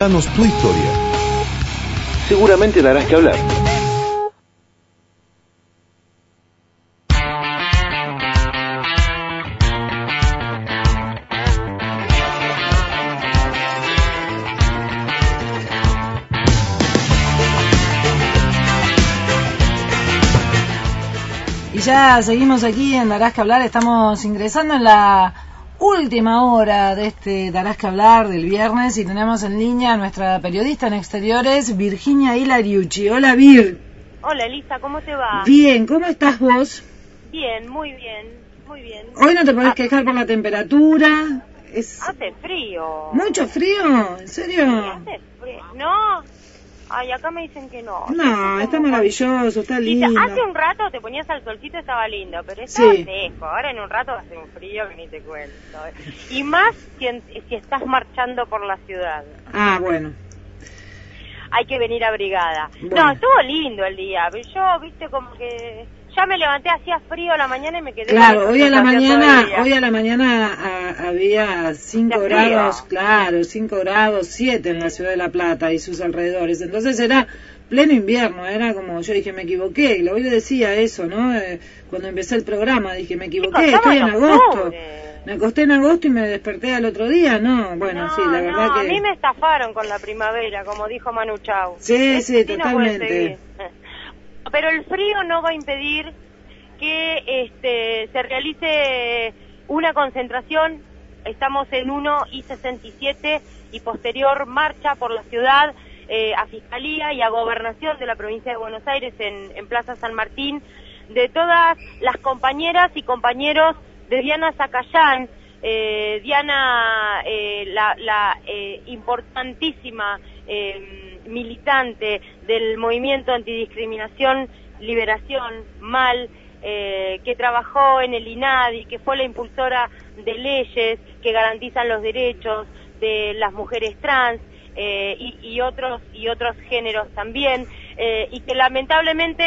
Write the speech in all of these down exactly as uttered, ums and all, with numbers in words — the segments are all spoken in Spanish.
Danos tu historia. Seguramente darás que hablar. Y ya seguimos aquí en Darás que hablar, estamos ingresando en la última hora de este Darás que hablar del viernes y tenemos en línea a nuestra periodista en exteriores, Virginia Hilariucci. Hola, Vir. Hola, Elisa, ¿cómo te va? Bien, ¿cómo estás vos? Bien, muy bien, muy bien. Hoy no te podés ah, quejar por la temperatura. Es... Hace frío. ¿Mucho frío? ¿En serio? Sí, hace frío. ¿No? Ay, acá me dicen que no. No, está maravilloso, está lindo. Dice, hace un rato te ponías al solcito, estaba lindo, pero estaba Sí. seco. Ahora en un rato hace un frío que ni te cuento. Y más si, en- si estás marchando por la ciudad. Ah, bueno. Hay que venir abrigada. Bueno. No, estuvo lindo el día. Yo, viste, como que ya me levanté, hacía frío a la mañana y me quedé... Claro, con hoy a la sensación todo el mañana, día. hoy a la mañana a- había cinco Hacía grados, frío. claro, cinco grados, siete en la ciudad de La Plata y sus alrededores. Entonces era pleno invierno, era como, yo dije, me equivoqué, y hoy le decía eso, ¿no? Eh, cuando empecé el programa, dije, me equivoqué, Chicos, estoy en estamos en agosto. octubre. Me acosté en agosto y me desperté al otro día, ¿no? Bueno, no, sí, la verdad no, que... a mí me estafaron con la primavera, como dijo Manu Chao. Sí, Es- sí, así no puede totalmente. seguir. Pero el frío no va a impedir que este, se realice una concentración. Estamos en uno y sesenta y siete y posterior marcha por la ciudad eh, a Fiscalía y a Gobernación de la provincia de Buenos Aires en, en Plaza San Martín, de todas las compañeras y compañeros de Diana Zacayán. Eh, Diana, eh, la, la eh, importantísima eh, militante del movimiento antidiscriminación, liberación, MAL, eh, que trabajó en el INADI, que fue la impulsora de leyes que garantizan los derechos de las mujeres trans eh, y, y otros y otros géneros también, eh, y que lamentablemente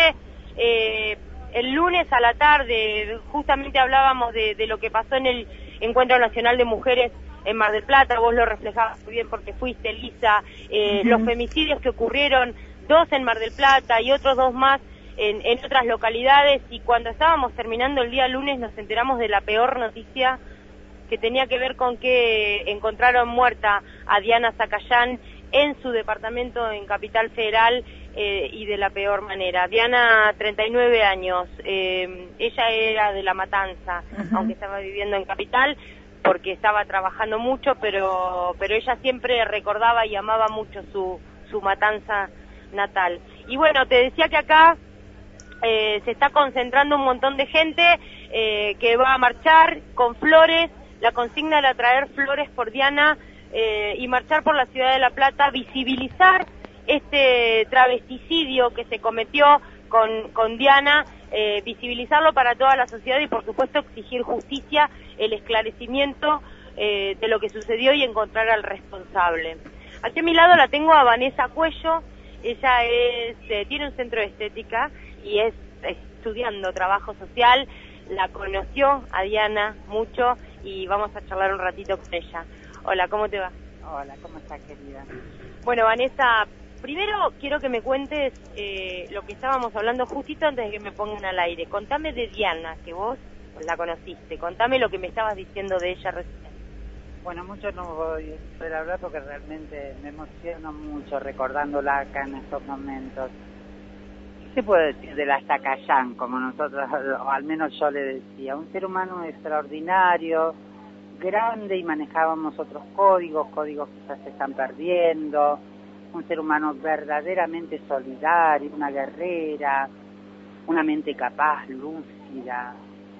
eh, el lunes a la tarde justamente hablábamos de, de lo que pasó en el Encuentro Nacional de Mujeres en Mar del Plata. Vos lo reflejabas muy bien porque fuiste, Lisa, eh, Ujú. los femicidios que ocurrieron, dos en Mar del Plata y otros dos más en, en otras localidades, y cuando estábamos terminando el día lunes nos enteramos de la peor noticia, que tenía que ver con que encontraron muerta a Diana Zacayán en su departamento en Capital Federal, eh, y de la peor manera. Diana, treinta y nueve años, eh, ella era de La Matanza, Ujú. aunque estaba viviendo en Capital, porque estaba trabajando mucho, pero pero ella siempre recordaba y amaba mucho su, su Matanza natal. Y bueno, te decía que acá eh, se está concentrando un montón de gente eh, que va a marchar con flores. La consigna era traer flores por Diana eh, y marchar por la ciudad de La Plata, visibilizar este travesticidio que se cometió con, con Diana, eh, visibilizarlo para toda la sociedad y por supuesto exigir justicia, el esclarecimiento eh, de lo que sucedió y encontrar al responsable. Aquí a mi lado la tengo a Vanessa Cuello. Ella es, eh, tiene un centro de estética y es estudiando trabajo social. La conoció a Diana mucho y vamos a charlar un ratito con ella. Hola, ¿cómo te va? Hola, ¿cómo estás, querida? Bueno, Vanessa, primero quiero que me cuentes eh, lo que estábamos hablando justito antes de que me pongan al aire. Contame de Diana, que vos la conociste. Contame lo que me estabas diciendo de ella recién. Bueno, mucho no voy a poder hablar porque realmente me emociono mucho recordándola acá en estos momentos. ¿Qué se puede decir de la Zacayán, como nosotros, o al menos yo le decía? Un ser humano extraordinario, grande, y manejábamos otros códigos, códigos que ya se están perdiendo. Un ser humano verdaderamente solidario, una guerrera, una mente capaz, lúcida.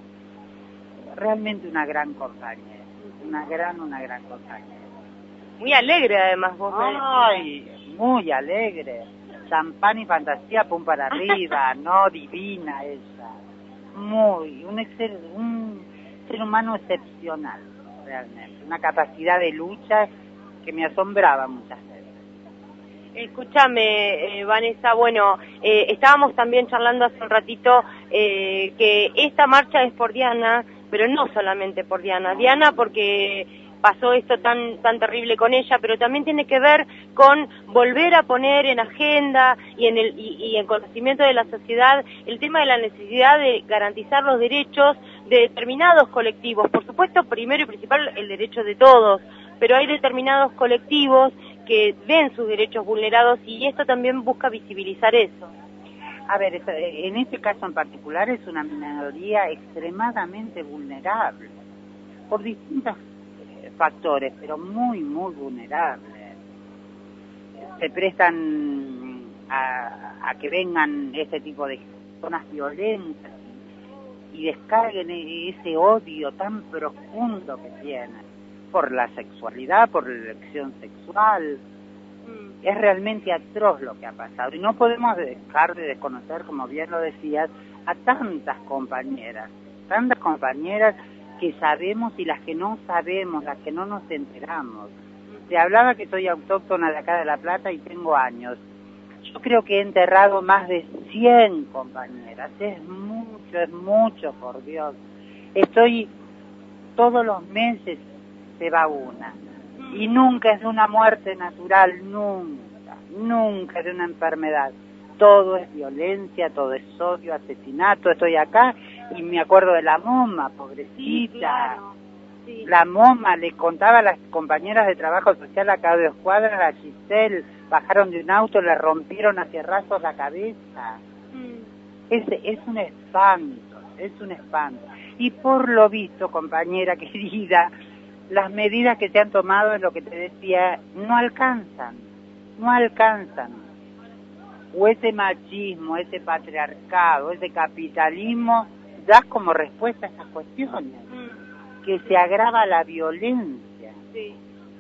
Realmente una gran compañera, una gran, una gran compañera. Muy alegre además vos. me decías. Ay, muy alegre. Champán y fantasía, pum para arriba, no, divina ella. Muy, un, excer, un ser humano excepcional, realmente. Una capacidad de lucha que me asombraba muchas veces. Escúchame, eh, Vanessa, bueno, eh, estábamos también charlando hace un ratito eh, que esta marcha es por Diana, pero no solamente por Diana. Diana porque pasó esto tan tan terrible con ella, pero también tiene que ver con volver a poner en agenda y en el y, y en conocimiento de la sociedad el tema de la necesidad de garantizar los derechos de determinados colectivos. Por supuesto, primero y principal, el derecho de todos, pero hay determinados colectivos que ven sus derechos vulnerados y esto también busca visibilizar eso. A ver, en este caso en particular es una minoría extremadamente vulnerable por distintos factores, pero muy, muy vulnerables. Se prestan a, a que vengan este tipo de zonas violentas y descarguen ese odio tan profundo que tienen por la sexualidad, por la elección sexual. Es realmente atroz lo que ha pasado y no podemos dejar de desconocer, como bien lo decías, a tantas compañeras, tantas compañeras que sabemos y las que no sabemos, las que no nos enteramos. Te hablaba que soy autóctona de acá de La Plata y tengo años. Yo creo que he enterrado más de cien compañeras. Es mucho, es mucho, por Dios. Estoy, todos los meses se va una. Y nunca es de una muerte natural, nunca, nunca es de una enfermedad. Todo es violencia, todo es odio, asesinato. Estoy acá y me acuerdo de la Moma, pobrecita. Sí, claro. Sí. La Moma, le contaba a las compañeras de trabajo social acá de Escuadra, a Giselle, bajaron de un auto, le rompieron a cierrazos la cabeza. Mm. Es, es un espanto, es un espanto. Y por lo visto, compañera querida, las medidas que se han tomado, es lo que te decía, no alcanzan, no alcanzan. O ese machismo, ese patriarcado, ese capitalismo, da como respuesta a esas cuestiones, mm. que se agrava la violencia. Sí.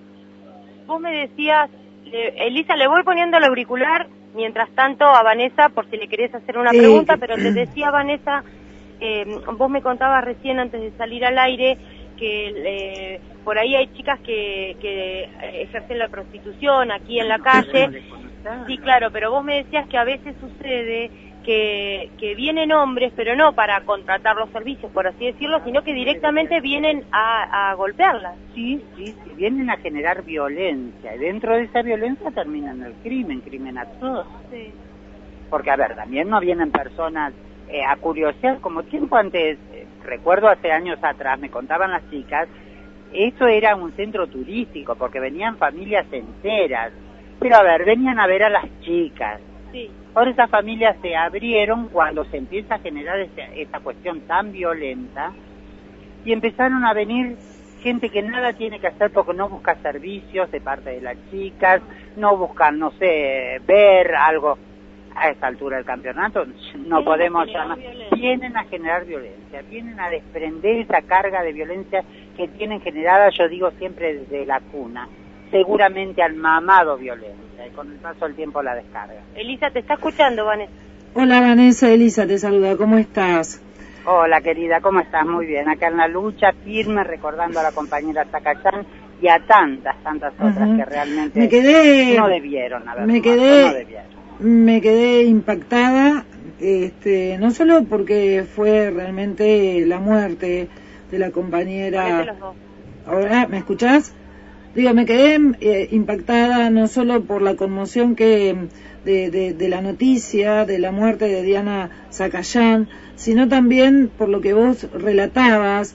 Vos me decías, eh, Elisa, le voy poniendo el auricular, mientras tanto a Vanessa, por si le querés hacer una sí. pregunta, pero te decía, Vanessa, eh, vos me contabas recién antes de salir al aire, que eh, por ahí hay chicas que, que ejercen la prostitución aquí en la calle. Sí, claro, pero vos me decías que a veces sucede que, que vienen hombres, pero no para contratar los servicios, por así decirlo, sino que directamente vienen a, a golpearlas. Sí, sí, sí, vienen a generar violencia, y dentro de esa violencia terminan el crimen, crimen atroz. Sí. Porque, a ver, también no vienen personas eh, a curiosear, como tiempo antes... Recuerdo hace años atrás, me contaban las chicas, esto era un centro turístico, porque venían familias enteras. Pero a ver, venían a ver a las chicas. Sí. Ahora esas familias se abrieron cuando se empieza a generar esa, esa cuestión tan violenta, y empezaron a venir gente que nada tiene que hacer porque no busca servicios de parte de las chicas, no buscan, no sé, ver algo. A esta altura del campeonato no podemos llamar, vienen a generar violencia, vienen a desprender esa carga de violencia que tienen generada, yo digo siempre desde la cuna, seguramente al mamado violencia, y con el paso del tiempo la descarga. Elisa, ¿te está escuchando, Vanessa? Hola, Vanessa, Elisa te saluda, ¿cómo estás? Hola, querida, ¿cómo estás? Muy bien, acá en la lucha, firme, recordando a la compañera Zacayán y a tantas, tantas otras uh-huh. que realmente me quedé, no debieron haber me tomado, quedé, no debieron. Me quedé impactada, este, no solo porque fue realmente la muerte de la compañera. Ahora, ¿me escuchás? Digo, me quedé eh, impactada no solo por la conmoción que de, de, de la noticia de la muerte de Diana Zacayán, sino también por lo que vos relatabas,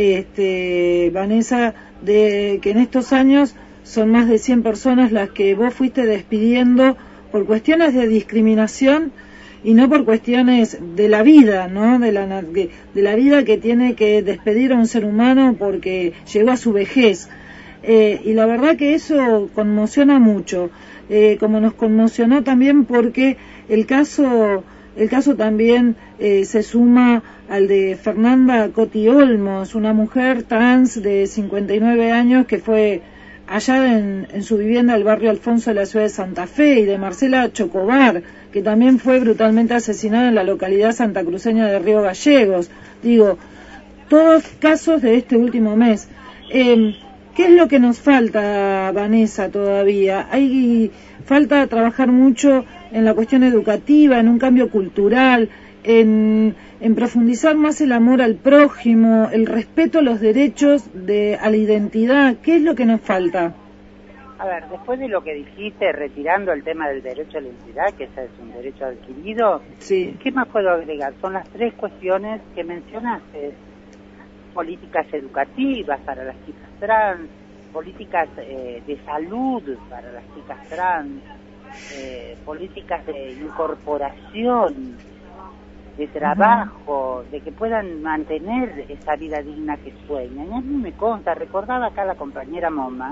este, Vanessa, de que en estos años son más de cien personas las que vos fuiste despidiendo por cuestiones de discriminación y no por cuestiones de la vida, ¿no? De la, de, de la vida que tiene que despedir a un ser humano porque llegó a su vejez. Eh, y la verdad que eso conmociona mucho, eh, como nos conmocionó también porque el caso, el caso también eh, se suma al de Fernanda Coti Olmos, una mujer trans de cincuenta y nueve años que fue allá en, en su vivienda del barrio Alfonso de la ciudad de Santa Fe, y de Marcela Chocobar, que también fue brutalmente asesinada en la localidad santacruceña de Río Gallegos. Digo, todos casos de este último mes. Eh, ¿Qué es lo que nos falta, Vanessa, todavía? Hay falta trabajar mucho en la cuestión educativa, en un cambio cultural, en, en profundizar más el amor al prójimo, el respeto a los derechos, de, a la identidad. ¿Qué es lo que nos falta? A ver, después de lo que dijiste, retirando el tema del derecho a la identidad, que ese es un derecho adquirido, sí. ¿Qué más puedo agregar? Son las tres cuestiones que mencionaste. Políticas educativas para las chicas trans, políticas eh, de salud para las chicas trans, eh, políticas de incorporación, de trabajo, uh-huh. de que puedan mantener esa vida digna que sueñan. Y a mí me consta, recordaba acá la compañera Moma,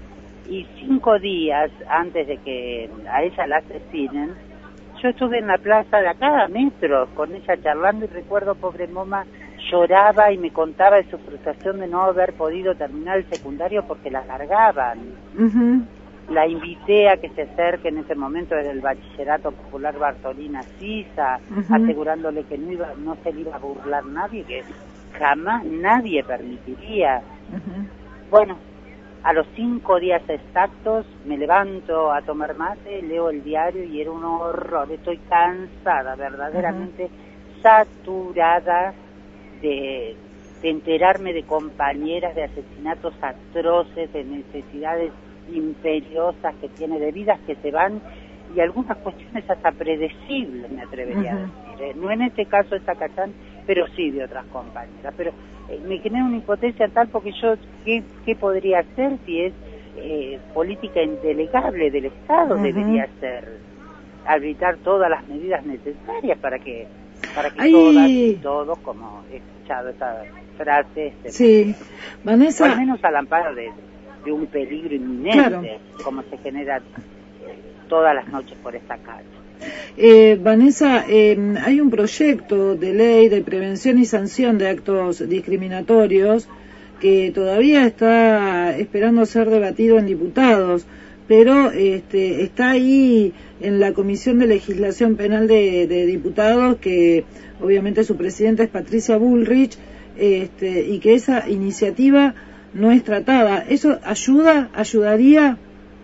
y cinco días antes de que a ella la asesinen, yo estuve en la plaza de acá a metros con ella charlando y recuerdo, pobre Moma, lloraba y me contaba de su frustración de no haber podido terminar el secundario porque la largaban. Uh-huh. La invité a que se acerque en ese momento desde el Bachillerato Popular Bartolina Sisa, uh-huh. asegurándole que no, iba, no se le iba a burlar nadie, que jamás nadie permitiría. Uh-huh. Bueno, a los cinco días exactos me levanto a tomar mate, leo el diario y era un horror. Estoy cansada, verdaderamente uh-huh. saturada de, de enterarme de compañeras, de asesinatos atroces, de necesidades imperiosas que tiene, de vidas que se van y algunas cuestiones hasta predecibles, me atrevería uh-huh. a decir. ¿eh? No en este caso de Sacayán, pero sí de otras compañeras. Pero eh, me genera una impotencia tal porque yo, ¿qué, qué podría hacer si es eh, política indelegable del Estado? Uh-huh. Debería ser arbitrar todas las medidas necesarias para que para que Ay. todas y todos, como he escuchado esa frase, este, sí. Vanessa, o al menos al amparo de, de un peligro inminente, claro. como se genera todas las noches por esta calle. Eh, Vanessa, eh, hay un proyecto de ley de prevención y sanción de actos discriminatorios que todavía está esperando ser debatido en diputados, pero este, está ahí en la Comisión de Legislación Penal de, de Diputados, que obviamente su presidenta es Patricia Bullrich, este, y que esa iniciativa no es tratada. ¿Eso ayuda? ¿Ayudaría?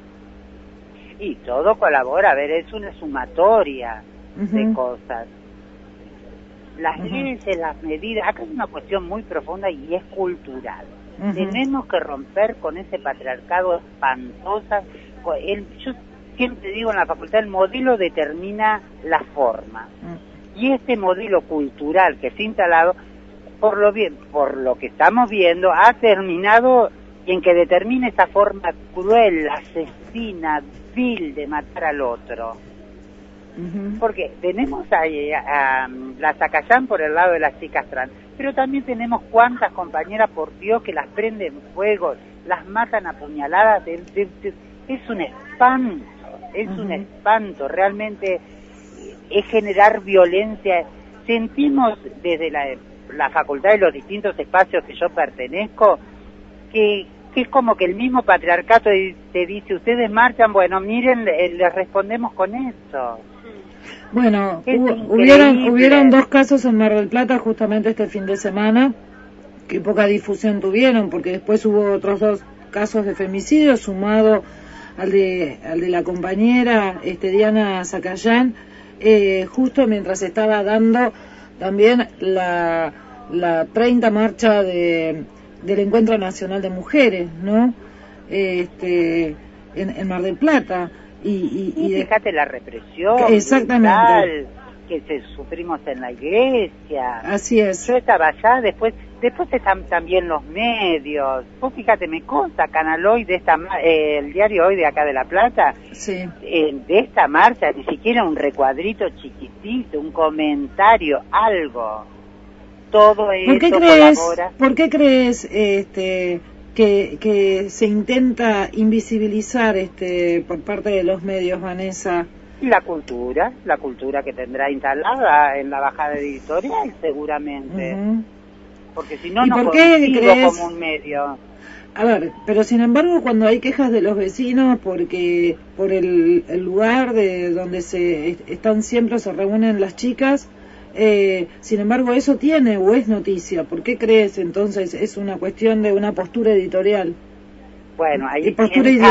Y todo colabora, a ver, es una sumatoria uh-huh. de cosas. Las uh-huh. leyes, las medidas, acá es una cuestión muy profunda y es cultural. Uh-huh. Tenemos que romper con ese patriarcado espantoso. El, yo siempre digo en la facultad, el modelo determina la forma. Uh-huh. Y este modelo cultural que se ha instalado, por lo bien, por lo que estamos viendo, ha terminado en que determina esa forma cruel, asesina, vil de matar al otro. Uh-huh. Porque tenemos a, a, a la Sacayán por el lado de las chicas trans, pero también tenemos cuantas compañeras, por Dios, que las prenden fuego, las matan a puñaladas. De, de, de, es un espanto, es uh-huh. un espanto, realmente es generar violencia. Sentimos desde la, la facultad y los distintos espacios que yo pertenezco, que que es como que el mismo patriarcado te dice, ustedes marchan, bueno, miren, les respondemos con eso. Bueno, hubo, hubieron, hubieron dos casos en Mar del Plata justamente este fin de semana, que poca difusión tuvieron, porque después hubo otros dos casos de femicidio, sumado al de, al de la compañera este, Diana Sacayán, eh, justo mientras estaba dando también la, la treinta marcha de... del Encuentro Nacional de Mujeres, ¿no? Este, en, en Mar del Plata. Y, y, y, y fíjate la represión exactamente que se sufrimos en la iglesia. Así es. Yo estaba allá, después después están también los medios. Vos fíjate, me consta Canal Hoy de esta eh, el diario Hoy de acá de La Plata, sí. eh, de esta marcha, ni siquiera un recuadrito chiquitito, un comentario, algo. Todo eso ¿Por qué crees, colabora. ¿por qué crees este, que, que se intenta invisibilizar este por parte de los medios, Vanessa? La cultura, la cultura que tendrá instalada en la bajada editorial, seguramente. Uh-huh. Porque si no, no concibo como un medio. A ver, pero sin embargo, cuando hay quejas de los vecinos porque por el, el lugar de donde se están siempre se reúnen las chicas, Eh, sin embargo, eso tiene o es noticia. ¿Por qué crees entonces es una cuestión de una postura editorial? Bueno, ahí y postura sienta,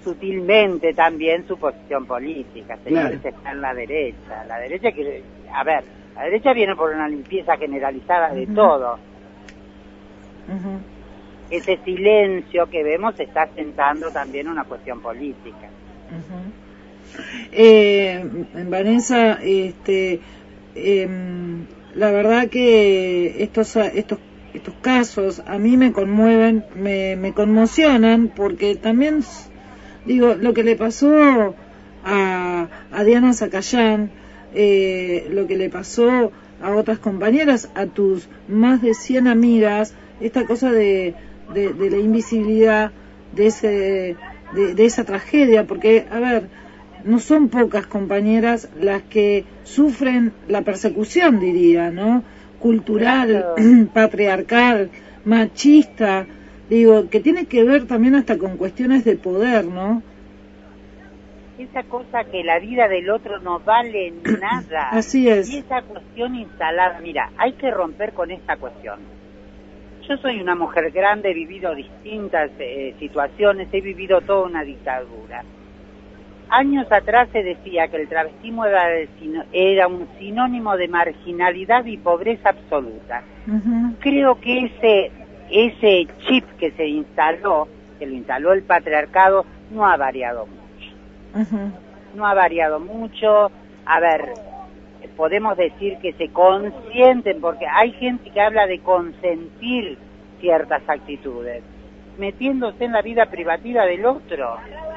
sutilmente también su posición política. Señores, Claro. está en la derecha. La derecha que, a ver, la derecha viene por una limpieza generalizada de Ujú. todo. Ujú. Ese silencio que vemos está sentando también una cuestión política. Ujú. Eh, Vanessa, este, eh, la verdad que estos estos estos casos a mí me conmueven, me, me conmocionan, porque también digo lo que le pasó a, a Diana Zacayán, eh, lo que le pasó a otras compañeras, a tus más de cien amigas, esta cosa de, de, de la invisibilidad de ese de, de esa tragedia, porque a ver, no son pocas compañeras las que sufren la persecución, diría, ¿no? Cultural, Claro. patriarcal, machista, digo, que tiene que ver también hasta con cuestiones de poder, ¿no? Esa cosa que la vida del otro no vale nada. Así es. Y esa cuestión instalada, mira, hay que romper con esta cuestión. Yo soy una mujer grande, he vivido distintas eh, situaciones, he vivido toda una dictadura. Años atrás se decía que el travestismo era, era un sinónimo de marginalidad y pobreza absoluta. Uh-huh. Creo que ese ese chip que se instaló, que lo instaló el patriarcado, no ha variado mucho. Uh-huh. No ha variado mucho. A ver, podemos decir que se consienten, porque hay gente que habla de consentir ciertas actitudes, metiéndose en la vida privativa del otro.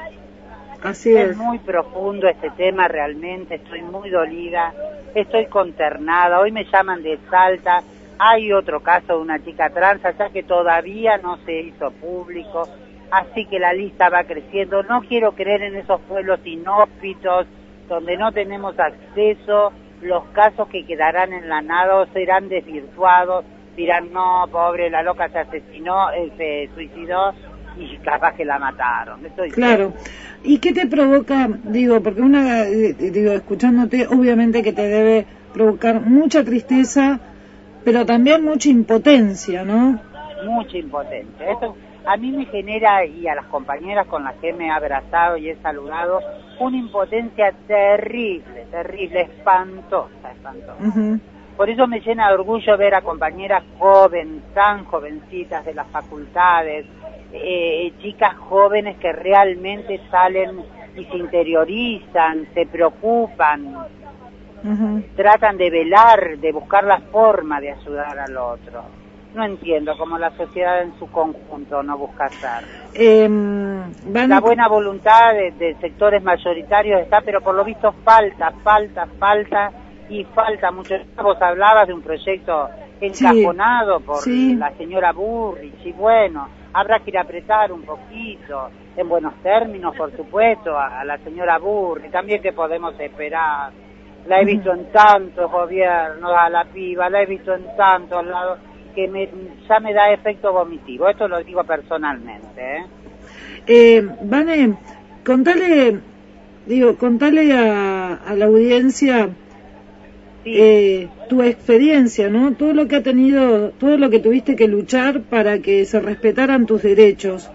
Así es. Es muy profundo este tema realmente, estoy muy dolida, estoy consternada. Hoy me llaman de Salta, hay otro caso de una chica trans allá que todavía no se hizo público, así que la lista va creciendo. No quiero creer en esos pueblos inhóspitos donde no tenemos acceso. Los casos que quedarán en la nada serán desvirtuados, dirán, no, pobre, la loca se asesinó, eh, se suicidó y capaz que la mataron. Estoy claro. ¿Y qué te provoca? Digo, porque una, digo, escuchándote, obviamente que te debe provocar mucha tristeza, pero también mucha impotencia, ¿no? Mucha impotencia. Esto a mí me genera, y a las compañeras con las que me he abrazado y he saludado, una impotencia terrible, terrible, espantosa, espantosa. Uh-huh. Por eso me llena de orgullo ver a compañeras jóvenes, tan jovencitas de las facultades, eh, chicas jóvenes que realmente salen y se interiorizan, se preocupan, uh-huh. tratan de velar, de buscar la forma de ayudar al otro. No entiendo cómo la sociedad en su conjunto no busca hacer. Eh, van... La buena voluntad de, de sectores mayoritarios está, pero por lo visto falta, falta, falta y falta mucho. Vos hablabas de un proyecto encajonado sí, por sí. la señora Burrich, y bueno, habrá que ir a apretar un poquito, en buenos términos, por supuesto, a, a la señora Burrich. También que podemos esperar. La he visto en tantos gobiernos, a la piba, la he visto en tantos lados, que me, ya me da efecto vomitivo. Esto lo digo personalmente, ¿eh? Eh, Vane, contale, digo, contale a, a la audiencia sí. eh, tu experiencia, ¿no? Todo lo que ha tenido, todo lo que tuviste que luchar para que se respetaran tus derechos.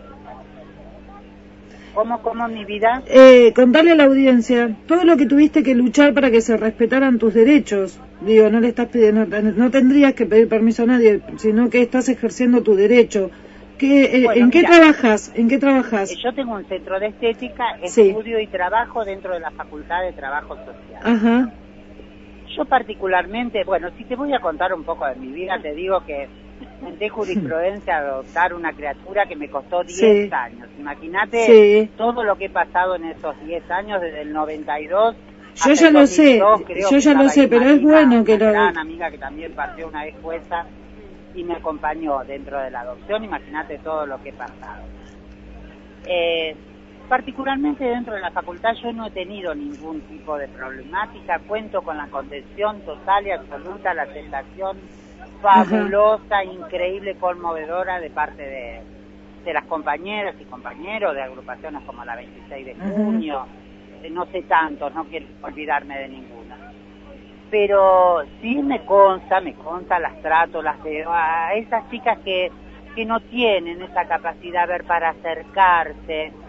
¿Cómo, cómo mi vida? Eh, contale a la audiencia todo lo que tuviste que luchar para que se respetaran tus derechos. Digo, no le estás pidiendo, no tendrías que pedir permiso a nadie, sino que estás ejerciendo tu derecho. ¿Qué, eh, bueno, ¿En qué mira, trabajas? ¿En qué trabajas? Yo tengo un centro de estética, sí. estudio y trabajo dentro de la Facultad de Trabajo Social. Ajá. Yo particularmente, bueno, si te voy a contar un poco de mi vida, te digo que intenté jurisprudencia adoptar una criatura que me costó diez sí. años. Imagínate sí. todo lo que he pasado en esos diez años, desde el noventa y dos. Yo ya lo sé, yo ya lo sé, pero es bueno que lo... Una gran amiga que también partió una vez jueza y me acompañó dentro de la adopción. Imagínate todo lo que he pasado. Eh, particularmente dentro de la facultad yo no he tenido ningún tipo de problemática, cuento con la contención total y absoluta, la aceptación fabulosa, Ajá. increíble, conmovedora de parte de, de las compañeras y compañeros de agrupaciones como la veintiséis de junio, Ajá. no sé tantos, no quiero olvidarme de ninguna. Pero sí me consta, me consta, las trato, las veo a esas chicas que, que no tienen esa capacidad a ver para acercarse,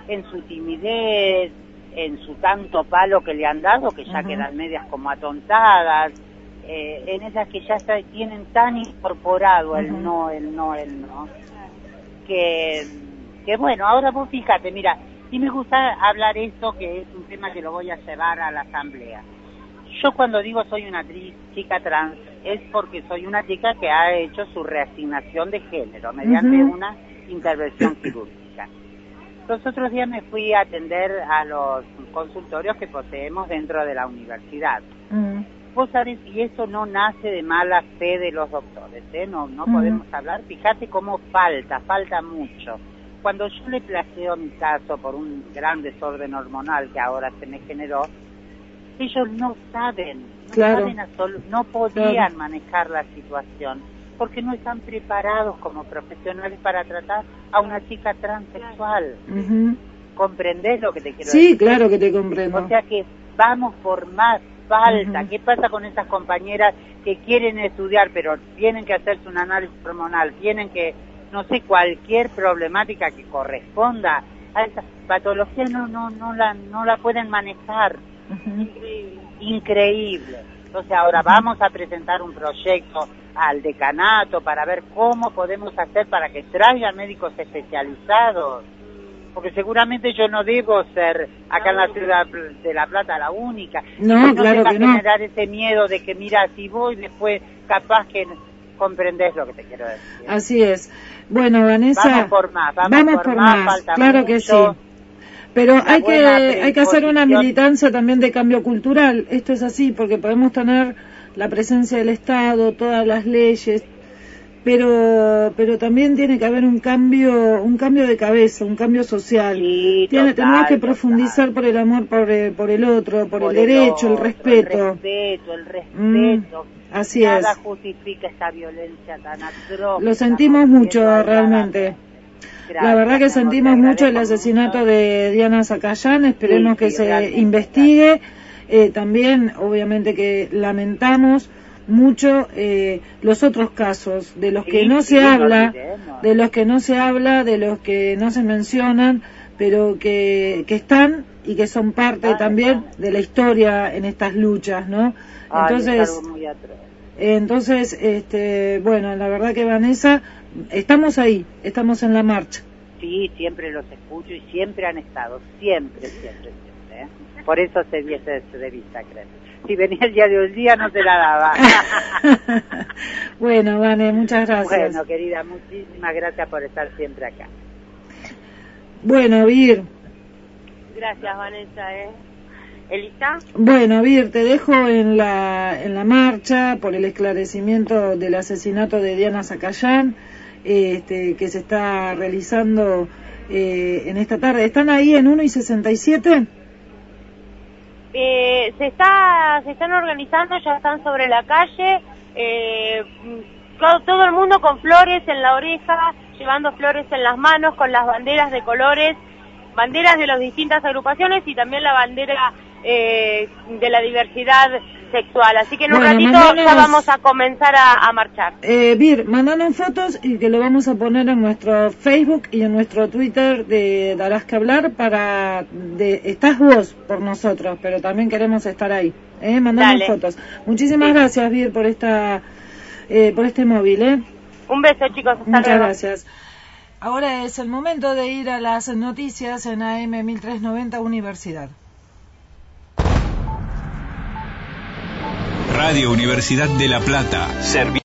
en su timidez, en su tanto palo que le han dado, que ya uh-huh. quedan medias como atontadas, eh, en esas que ya está, tienen tan incorporado el uh-huh. no, el no, el no, que, que bueno, ahora vos fíjate, mira, sí me gusta hablar esto, que es un tema que lo voy a llevar a la asamblea. Yo cuando digo soy una tri- chica trans, es porque soy una chica que ha hecho su reasignación de género mediante uh-huh. una intervención quirúrgica. Los otros días me fui a atender a los consultorios que poseemos dentro de la universidad. Uh-huh. Vos sabés, y eso no nace de mala fe de los doctores, ¿eh? No, no uh-huh. podemos hablar, fíjate cómo falta, falta mucho. Cuando yo le planteo mi caso por un gran desorden hormonal que ahora se me generó, ellos no saben, no claro. saben absolu- no podían claro. manejar la situación, porque no están preparados como profesionales para tratar a una chica transexual. Uh-huh. ¿Comprendés lo que te quiero sí, decir? Sí, claro que te comprendo. O sea que vamos por más, falta. Uh-huh. ¿Qué pasa con esas compañeras que quieren estudiar, pero tienen que hacerse un análisis hormonal, tienen que, no sé, cualquier problemática que corresponda a esa patología, no, no, no la, no la pueden manejar? Uh-huh. Increíble. Increíble. Entonces ahora uh-huh. vamos a presentar un proyecto al decanato para ver cómo podemos hacer para que traigan médicos especializados, porque seguramente yo no debo ser acá en la ciudad de La Plata la única. No, no claro te que va no. a generar ese miedo de que mira, si voy después capaz que comprendés lo que te quiero decir. Así es. Bueno, Vanessa, vamos por más, vamos, vamos por, por más, más. falta Claro mucho. que sí. Pero hay que hay que hacer una militancia también de cambio cultural. Esto es así, porque podemos tener la presencia del Estado, todas las leyes, pero pero también tiene que haber un cambio un cambio de cabeza, un cambio social. Sí, tiene, total, tenemos que total. profundizar por el amor por el, por el otro, por, por el, el derecho, otro, el respeto. El respeto, el respeto. Mm, así Nada es. Nada justifica esta violencia tan atroz. Lo sentimos mucho realmente. Gracias, la verdad que sentimos mucho el asesinato mucho. de Diana Zacayán, esperemos sí, que sí, se investigue, eh, también obviamente que lamentamos mucho eh, los otros casos, de los sí, que no sí, se habla, no de los que no se habla, de los que no se mencionan, pero que, que están y que son parte ah, también no. de la historia en estas luchas, ¿no? Ay, entonces, entonces, este, bueno, la verdad que Vanessa, estamos ahí, estamos en la marcha. Sí, siempre los escucho y siempre han estado, siempre, siempre, siempre. ¿eh? Por eso se diese de vista, creo. Si venía el día de hoy día no te la daba. Bueno, Vane, muchas gracias. Bueno, querida, muchísimas gracias por estar siempre acá. Bueno, Vir. Gracias, Vanessa, ¿eh? ¿Elisa? Bueno, Vir, te dejo en la, en la marcha por el esclarecimiento del asesinato de Diana Zacayán, este, que se está realizando eh, en esta tarde. ¿Están ahí en uno y sesenta y siete? Eh, se está, se están organizando, ya están sobre la calle, eh, todo, todo el mundo con flores en la oreja, llevando flores en las manos, con las banderas de colores, banderas de las distintas agrupaciones y también la bandera eh, de la diversidad sexual. Así que en un bueno, ratito mandanos, ya vamos a comenzar a, a marchar. Eh, Vir, mandanos fotos y que lo vamos a poner en nuestro Facebook y en nuestro Twitter de Darás que Hablar para... De, estás vos por nosotros, pero también queremos estar ahí. Eh, mandanos fotos. Muchísimas sí. gracias, Vir, por esta eh, por este móvil. Eh. Un beso, chicos. Hasta Muchas luego. gracias. Ahora es el momento de ir a las noticias en A M mil trescientos noventa Universidad. Radio Universidad de La Plata. Servi-